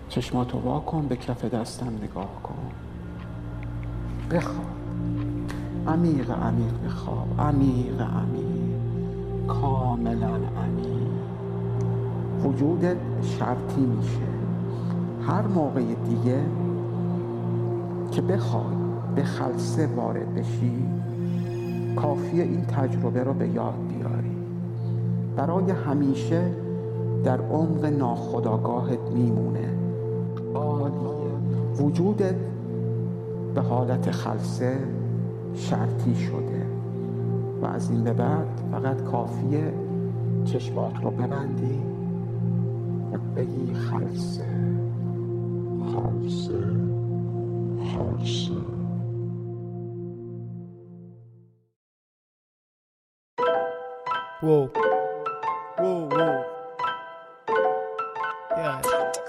چشماتو وا کن، به کف دستم نگاه کن. بخواب، عمیق عمیق بخواب، عمیق عمیق، کاملا عمیق. وجودت شرطی میشه هر موقع دیگه که بخوای به خلسه وارد بشی، کافیه این تجربه رو به یاد بیاری. برای همیشه در عمق ناخودآگاهت میمونه. عالیه. وجودت به حالت خلسه شرطی شده و از این به بعد فقط کافیه چشمات رو ببندی و بگی خلسه، خلسه، خلسه. Whoa, whoa, whoa. Yeah.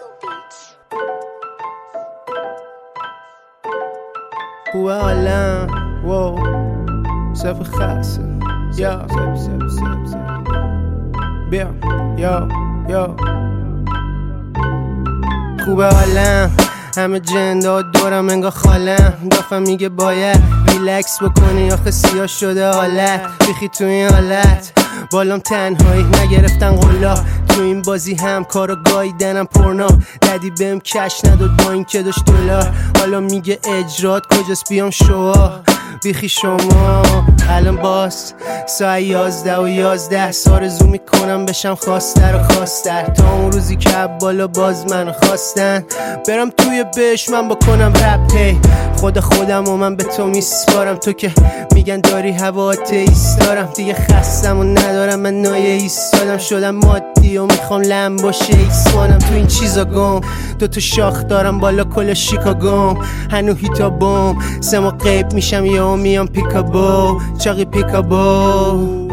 خوبه عالم واو صف خاصه یا بیا یا خوبه عالم همه جندا دورم انگار خالم دافم میگه باید ریلکس بکنی آخه سیاه شده حالت بیخی تو این حالت بالام تنهایی نگرفتن قلا تو این بازی هم کارو گاییدنم پرنا ددی بهم کش نداد با این که داشت دلار حالا میگه اجرات کجاست بیام شوا بیخی شما الان باز ساعت 11 آرزو میکنم بشم خواستر و خواستر تا اون روزی که بالا باز منو خواستن برم توی بشمن بکنم رپ هی خودم و من به تو میسپارم تو که میگن داری هوا آتئیست دارم دیگه خستم و ندارم من نایه ایستادم شدم مادی و میخوام لم باشه ایسوانم تو این چیزا گم دوتا شاخ دارم بالا کل شیکاگوم هنو هیتا بوم سما قیب میشم یا میام پیکابو چاقی پیکابو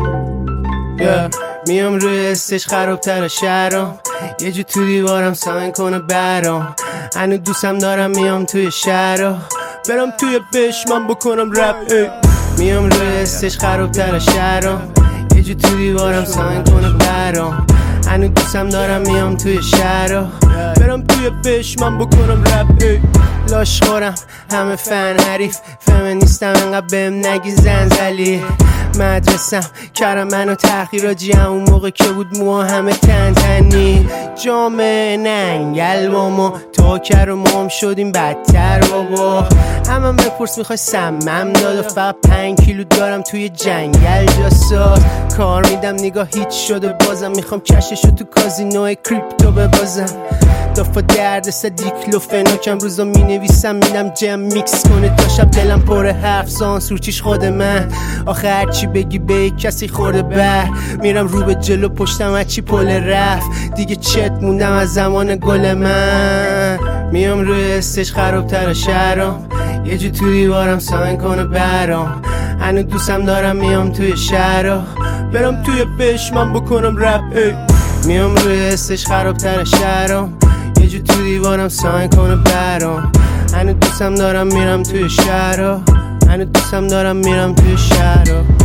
میام روی استش خرابتر شهرام یه جو تو دیوارم ساین کنه برام هنو دوستم دارم میام توی شهرام برم توی بشمن بکنم رپ میام روی استش خرابتر شهرام یه جو تو دیوارم ساین کنه برام هنو دوستم دارم میام توی شهرام برم توی بشمن بکنم رپ لاشخورم همه فن حریف فمینیستم انقدر بهم نگی زنزلی مدرسم کردم منو تحقیراجی همون موقع که بود موها همه تنی جامعه ننگل با ما تا کرمام شدیم بدتر بابا همه بپرس میخوای سمم داد و فقط 5 کیلو دارم توی جنگل جاساز کار میدم نگاه هیچ شده بازم میخوام کششو تو کازینو کریپتو ببازم دافا درد دیکلوفناکم روزا مینویسم میدم جم میکس کنه تا شب دلم پر حرف سانسور چیش خود من آخه هرچی بگی به کسی خورده بر میرم رو به جلو پشتم هرچی پل رفت دیگه چت موندم از زمان گل من میام روی استش خرابتر شهرام یه جو تو دیوارم ساین کنه برام هنو دوستم دارم میام توی شهرام برم توی بشمن بکنم رپ میام روی استش خرابتر شهرام یه جو تو دیوارم ساین کنه برام هنو دوستم دارم میرم توی شهرام هنو دوستم دارم میرم توی شهرام